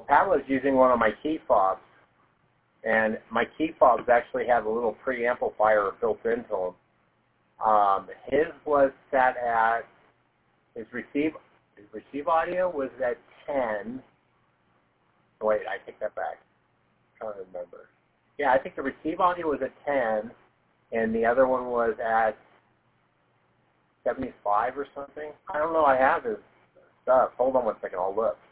Pat was using one of my key fobs, and my key fobs actually have a little preamplifier built into them. His was set at, his receive audio was at 10. Wait, I take that back. I'm trying to remember. Yeah, I think the receive audio was at 10, and the other one was at 75 or something. I don't know. I have his stuff. Hold on one second. I'll look.